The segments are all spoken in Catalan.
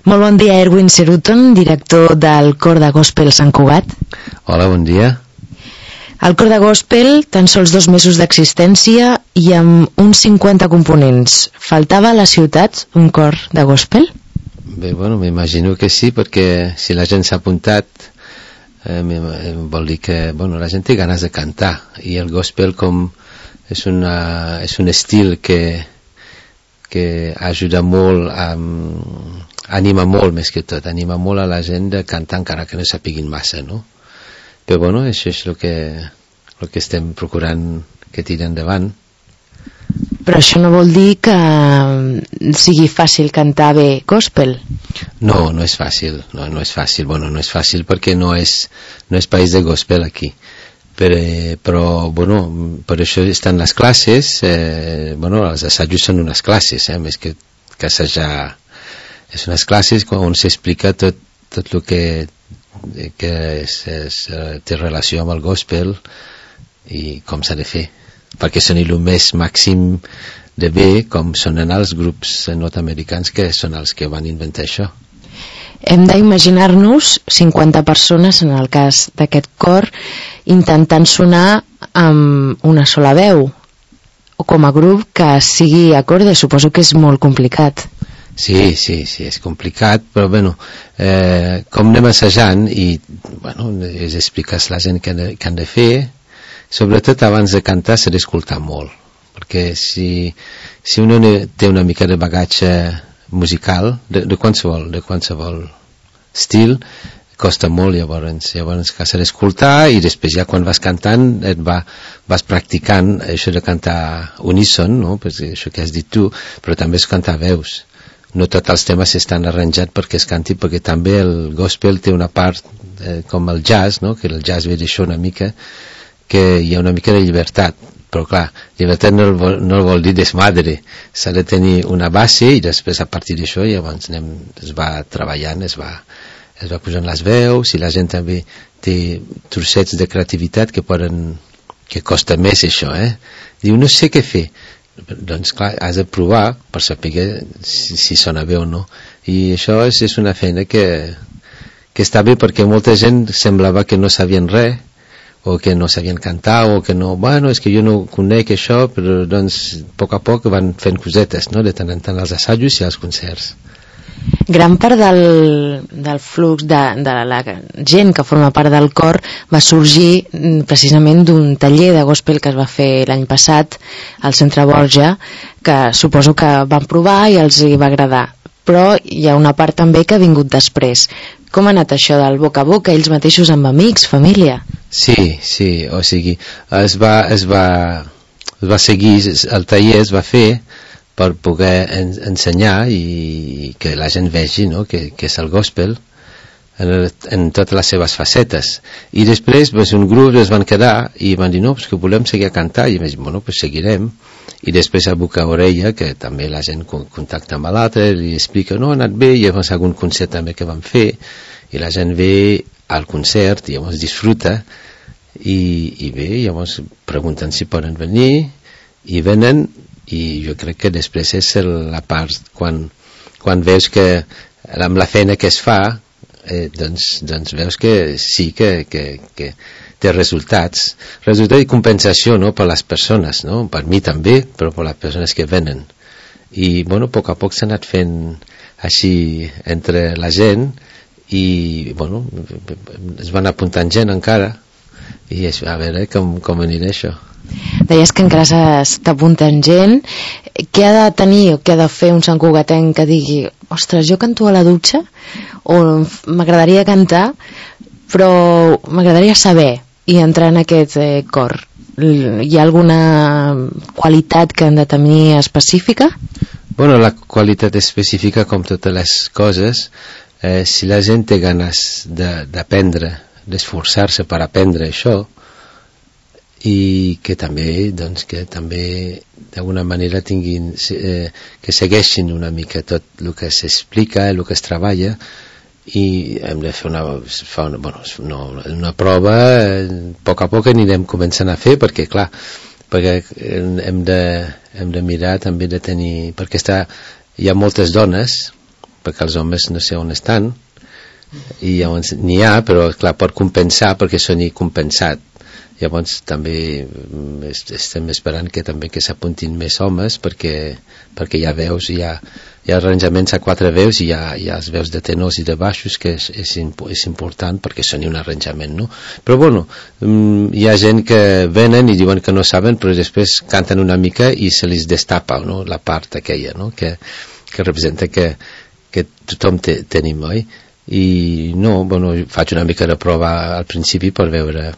Molt bon dia, Erwin Ceruton, director del Cor de Gospel Sant Cugat. Hola, bon dia. El Cor de Gospel, tan sols 2 mesos d'existència i amb uns 50 components. Faltava a la ciutat un cor de gospel? Bé, bueno, m'imagino que sí, perquè si la gent s'ha apuntat vol dir que la gent té ganes de cantar, i el gospel com és un estil que ajuda molt, anima molt més que tot, anima molt a la gent de cantar encara que no sapiguin massa, no? Però això és el que estem procurant que tiri endavant. Però això no vol dir que sigui fàcil cantar bé gospel? No, no és fàcil, no és fàcil. No és fàcil perquè no és país de gospel aquí. Però per això estan les classes, els assajos són unes classes, més que assajar. És unes classes on s'explica tot el que té relació amb el gospel i com s'ha de fer, perquè soni el més màxim de bé com sonen els grups nord-americans, que són els que van inventar això. Hem d'imaginar-nos 50 persones, en el cas d'aquest cor, intentant sonar amb una sola veu, o com a grup que sigui acorde. Suposo que és molt complicat. Sí, és complicat, però com anem assajant i és explicar a la gent què han de fer. Sobretot abans de cantar s'ha d'escoltar molt, perquè si un té una mica de bagatge musical de qualsevol estil, costa molt. Llavors que s'ha d'escoltar, i després ja quan vas cantant vas practicant això de cantar uníson, no? Això que has dit tu, però també és cantar veus. No tots els temes estan arranjats perquè es canti, perquè també el gospel té una part com el jazz, no? Que el jazz ve d'això una mica, que hi ha una mica de llibertat, però clar, llibertat no vol dir desmadre. S'ha de tenir una base i després a partir d'això llavors es va treballant, es va posant les veus, i la gent també té trossets de creativitat que costa més això, Diu, no sé què fer. Doncs clar, has de provar per saber si sona bé o no, i això és una feina que està bé, perquè molta gent semblava que no sabien res, o que no sabien cantar, o que no, és que jo no conec això, però doncs a poc van fent cosetes, no? De tant en tant als assajos i als concerts. Gran part del flux de la gent que forma part del cor va sorgir precisament d'un taller de gospel que es va fer l'any passat al Centre Borja, que suposo que van provar i els hi va agradar, però hi ha una part també que ha vingut després. Com ha anat això del boca a boca, ells mateixos amb amics, família? Sí, o sigui, es va seguir, el taller es va fer per poder ensenyar i que la gent vegi, no? que és el gospel en totes les seves facetes. I després un grup es van quedar i van dir, no, que volem seguir a cantar, i vam dir, seguirem. I després a boca a orella, que també la gent contacta amb l'altre i explica, no, ha anat bé. I llavors algun concert també que vam fer, i la gent ve al concert i llavors disfruta, i bé, llavors pregunten si poden venir, i venen. I jo crec que després és la part quan veus que amb la feina que es fa, doncs veus que sí que té resultats i compensació, no? Per les persones, no? Per mi també, però per les persones que venen. I a poc s'ha anat fent així entre la gent, i es van apuntant gent encara, i a veure com anirà això. Deies que encara s'apunten gent. Què ha de tenir o què ha de fer un santcugatenc que digui, ostres, jo canto a la dutxa, o m'agradaria cantar, però m'agradaria saber i entrar en aquest cor? Hi ha alguna qualitat que han de tenir específica? La qualitat específica, com totes les coses, si la gent té ganes d'aprendre, d'esforçar-se per aprendre això, i que també d'alguna manera tinguin que segueixin una mica tot el que s'explica, el que es treballa, i hem de fer una prova. A poc anirem començant a fer, perquè clar, hem de mirar també de tenir, perquè hi ha moltes dones perquè els homes no sé on estan, i llavors n'hi ha, però clar, pot compensar perquè soni compensat. Llavors també estem esperant que també que s'apuntin més homes perquè hi ha veus, hi ha arranjaments a 4 veus i hi ha els veus de tenors i de baixos, que és important perquè soni un arranjament, no? Però bueno, hi ha gent que venen i diuen que no saben, però després canten una mica i se li destapa, no? La part aquella, no? Que representa que tothom tenim, oi? I no, bueno, faig una mica de prova al principi per veure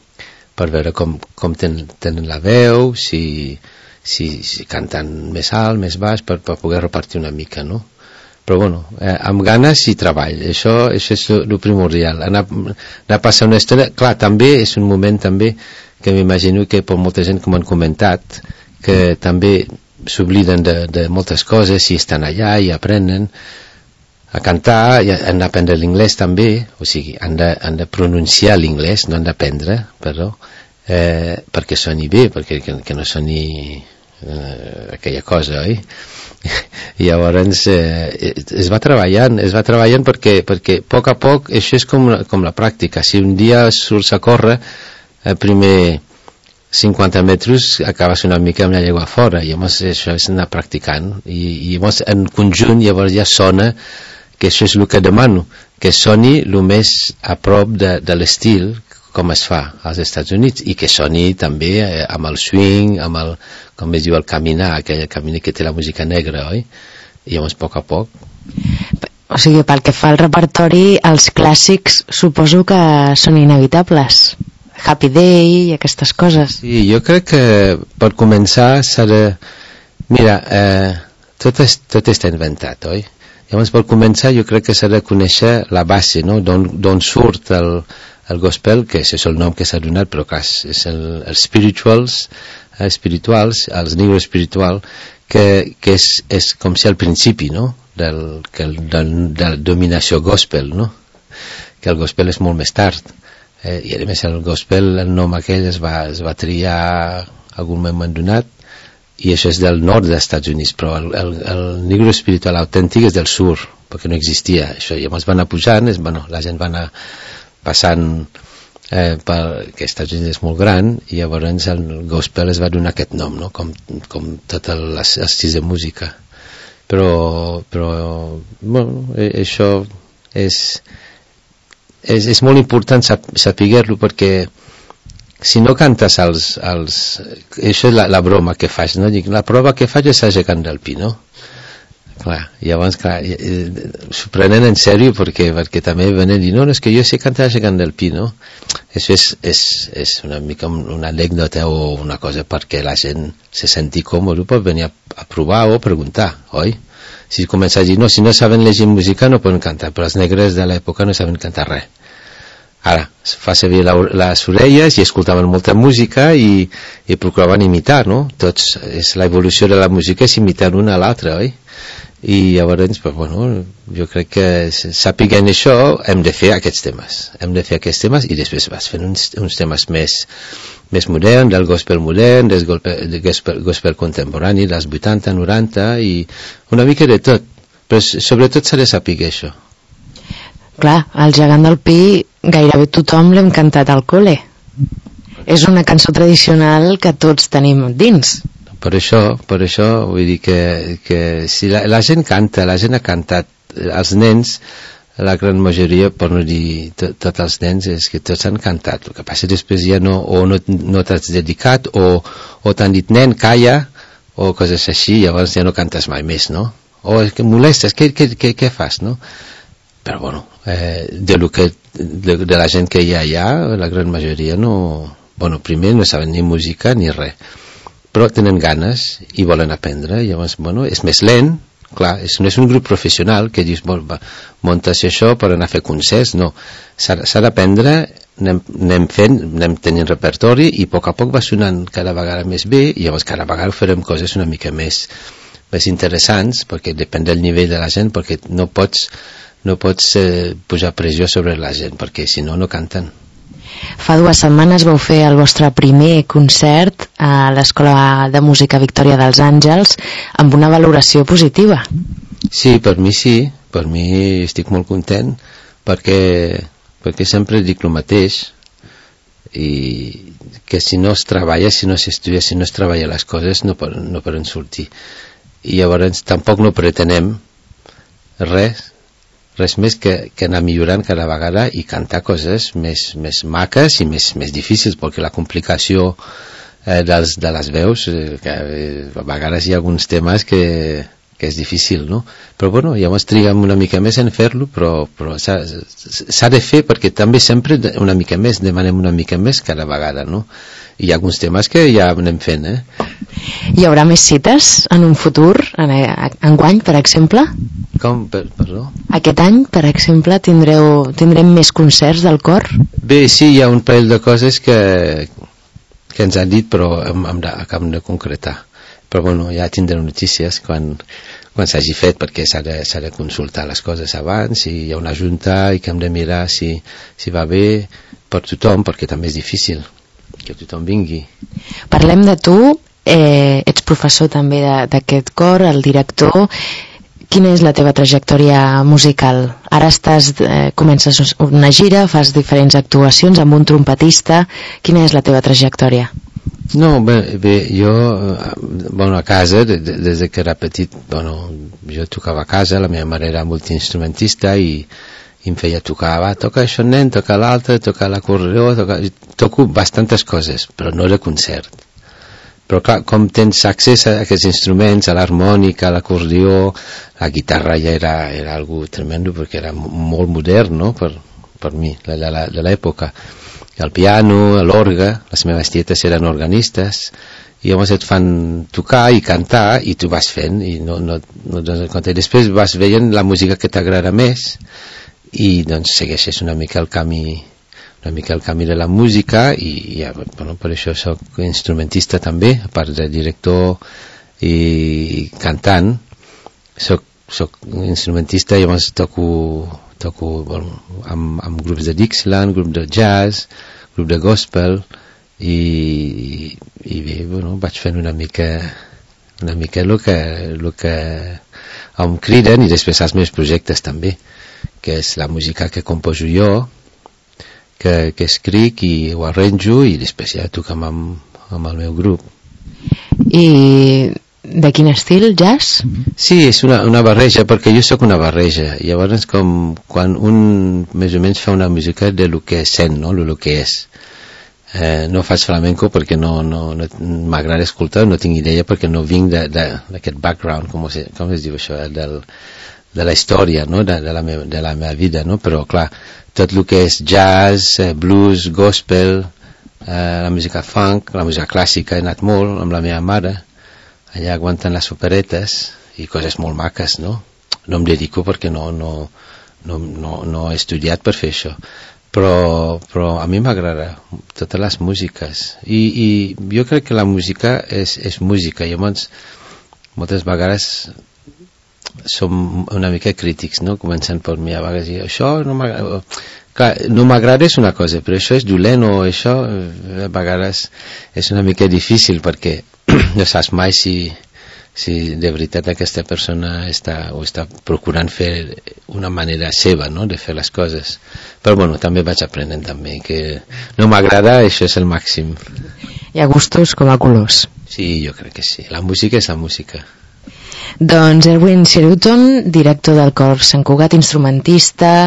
com tenen la veu, si canten més alt, més baix, per poder repartir una mica, no? Però bueno, amb ganes i treball, això és el primordial, anar a passar una estona. Clar, també és un moment també que m'imagino que per molta gent, com han comentat, que també s'obliden de moltes coses i estan allà i aprenen a cantar, han d'aprendre l'inglès també, o sigui, han de pronunciar l'inglès, no han d'aprendre, perdó, perquè soni bé, perquè que no soni aquella cosa, oi? I llavors es va treballant perquè a poc a poc, això és com la pràctica. Si un dia surts a córrer, primer 50 metres acabes una mica amb la llengua fora, i llavors això és anar practicant, i llavors en conjunt llavors ja sona, que això és el que demano, que soni el més a prop de l'estil com es fa als Estats Units, i que soni també amb el swing, amb el, com es diu, el caminar, aquell caminar que té la música negra, oi? I llavors, a poc. O sigui, pel que fa al repertori, els clàssics suposo que són inevitables. Happy Day i aquestes coses. Sí, jo crec que per començar s'ha de... Mira, tot està inventat, oi? Llavors, per començar, jo crec que s'ha de conèixer la base, no? D'on surt el gospel, que és el nom que s'ha donat, però clar, és els espirituals, els negro espiritual, que és com si al principi, no? de dominació gospel, no? Que el gospel és molt més tard. I a més el gospel, el nom aquell es va triar algun moment donat, i això és del nord dels Estats Units, però el negro espiritual autèntic és del sur, perquè no existia això. Llavors va anar pujant, la gent va anar passant, perquè els Estats Units és molt gran, i llavors el gospel es va donar aquest nom, no? com tot l'estil de música. Però bueno, això és molt important saber-lo, perquè si no cantes això és la broma que faig, no? Dic, la prova que faig és aixecant del pi, no? Clar, llavors s'ho prenen en sèrio perquè també venen i dir, no, és que jo sé cantar aixecant del pi, no? Això és una mica una anècdota o una cosa perquè la gent se senti còmode per venir a provar o preguntar, oi? Si comença a dir, no, si no saben llegir música no poden cantar, però els negres de l'època no saben cantar res. Ara, fa servir les orelles i escoltaven molta música i procuraven imitar, no? Tots, l'evolució de la música és imitar una a l'altra, oi? I llavors, pues, bueno, jo crec que sapiguent això hem de fer aquests temes i després vas fent uns temes més moderns, del gospel modern, del gospel contemporani, dels 80, 90 i una mica de tot, però sobretot s'ha de saber això. Clar, el gegant del Pi gairebé tothom l'hem cantat al col·le. És una cançó tradicional que tots tenim dins. Per això vull dir que si la gent canta, la gent ha cantat, els nens, la gran majoria, per no dir tots els nens, és que tots han cantat. El que passa després ja no t'has dedicat o t'han dit, nen, calla, o coses així, llavors ja no cantes mai més, no? O és que molestes, què fas, no? Però bueno, de la gent que hi ha allà, la gran majoria primer no saben ni música ni res, però tenen ganes i volen aprendre. Llavors, bueno, és més lent, clar, no és un grup professional que dius, muntes això per anar a fer concerts, no, s'ha d'aprendre, anem tenint repertori i a poc va sonant cada vegada més bé, i llavors cada vegada farem coses una mica més interessants, perquè depèn del nivell de la gent, perquè no pots posar pressió sobre la gent, perquè si no canten. Fa 2 setmanes vau fer el vostre primer concert a l'Escola de Música Victòria dels Àngels amb una valoració positiva. Sí, per mi sí, per mi estic molt content perquè sempre dic el mateix, i que si no es treballa, si no s'estudia, si no es treballa les coses no poden sortir, i llavors tampoc no pretenem res més que anar millorant cada vegada i cantar coses més maques i més difícils, perquè la complicació de les veus, que a vegades hi ha alguns temes que és difícil, no? Però bueno, llavors triguem una mica més en fer-lo, però s'ha de fer, perquè també sempre una mica més, demanem una mica més cada vegada, no? I hi ha alguns temes que ja anem fent, Hi haurà més cites en un futur, enguany, per exemple? Com? Perdó? Aquest any, per exemple, tindrem més concerts del cor? Bé, sí, hi ha un parell de coses que ens han dit, però acabem de concretar. Però bueno, ja tindrem notícies quan s'hagi fet, perquè s'ha de consultar les coses abans, i hi ha una junta i que hem de mirar si va bé per tothom, perquè també és difícil que tothom vingui. Parlem de tu, ets professor també d'aquest cor, el director. Quina és la teva trajectòria musical? Ara comences una gira, fas diferents actuacions amb un trompetista. Quina és la teva trajectòria? No, bé, jo, a casa, des que era petit, jo tocava a casa, la meva mare era multiinstrumentista i em feia tocar, toca això nen, toca l'altre, toca l'acordeó, toco bastantes coses, però no de concert. Però clar, com tens accés a aquests instruments, a l'harmònica, a l'acordeó, la guitarra ja era algo tremendo, perquè era molt modern, no?, per mi, de l'època. El piano, l'orgue, les meves tietes eren organistes, i llavors et fan tocar i cantar, i tu vas fent, i no et dones compte. I després vas veient la música que t'agrada més, i doncs segueixes una mica el camí de la música, i ja, per això soc instrumentista també, a part de director i cantant. Soc instrumentista, i llavors toco amb grups de Dixieland, grup de jazz, grup de gospel, i bé, vaig fent una mica el que em criden, i després els meus projectes també, que és la música que composo jo, que escric i ho arranjo, i després ja toquem amb el meu grup. I de quin estil? Jazz? Sí, és una barreja, perquè jo sóc una barreja. Llavors, com quan un més o menys fa una música de lo que sent, no?, lo que és. No faig flamenco perquè no m'agrada escoltar, no tinc idea, perquè no vinc d'aquest background, com es diu això, de la història, no?, de la meva vida, no? Però clar, tot el que és jazz, blues, gospel, la música funk, la música clàssica, he anat molt amb la meva mare, allà aguanten les operetes i coses molt maques, no? No em dedico perquè no he estudiat per fer això, però a mi m'agrada totes les músiques, i jo crec que la música és música. Llavors moltes vegades som una mica crítics, no? Començant per mi a vegades dir, això no m'agrada. Clar, no m'agrada és una cosa, però això és dolent, o això a vegades és una mica difícil, perquè no saps mai si de veritat aquesta persona està procurant fer una manera seva, no?, de fer les coses. Però bueno, també vaig aprenent també que no m'agrada, això és el màxim. Hi ha gustos com a colors. Sí, jo crec que sí. La música és la música. Doncs Erwin Cherutton, director del cor Sant Cugat, instrumentista,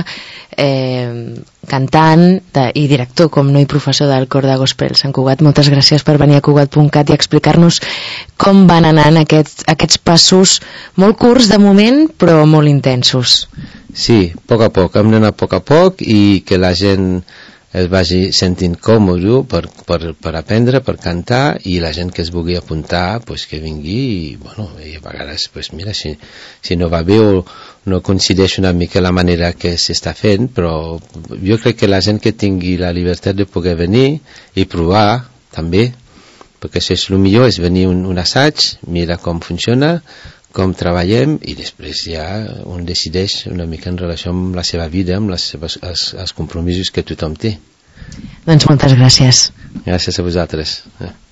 cantant i director, com no, i professor del cor de gospel Sant Cugat. Moltes gràcies per venir a Cugat.cat i explicar-nos com van anant aquests passos molt curts de moment, però molt intensos. Sí, a poc, hem d'anar a poc, i que la gent es vagi sentint còmode per aprendre, per cantar, i la gent que es vulgui apuntar, pues, que vingui, i a vegades, pues, mira, si no va bé o no coincideix una mica la manera que s'està fent, però jo crec que la gent que tingui la llibertat de poder venir i provar també, perquè això és el millor, és venir un assaig, mira com funciona, com treballem, i després ja un decideix una mica en relació amb la seva vida, amb els compromisos que tothom té. Doncs moltes gràcies. Gràcies a vosaltres.